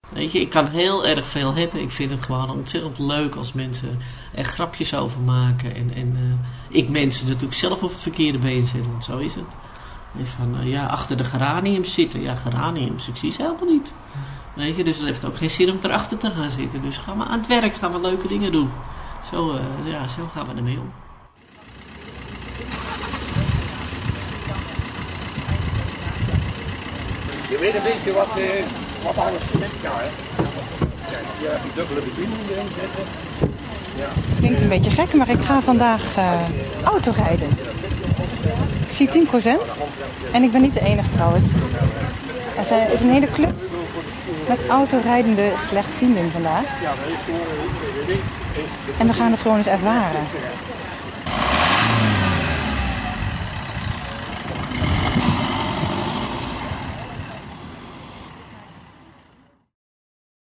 Weet je, ik kan heel erg veel hebben. Ik vind het gewoon ontzettend leuk als mensen er grapjes over maken. En ik mensen natuurlijk zelf op het verkeerde been zetten, want zo is het. En van, achter de geraniums zitten. Ja, geraniums, ik zie ze helemaal niet. Weet je, dus het heeft ook geen zin om erachter te gaan zitten. Dus gaan we aan het werk, gaan we leuke dingen doen. Zo gaan we ermee om. Je weet een beetje wat alles met elkaar is. Je hebt die dubbele bediening erin zetten. Ja. Klinkt een beetje gek, maar ik ga vandaag autorijden. Ik zie 10% en ik ben niet de enige trouwens. Er is een hele club met autorijdende slechtzienden vandaag. En we gaan het gewoon eens ervaren.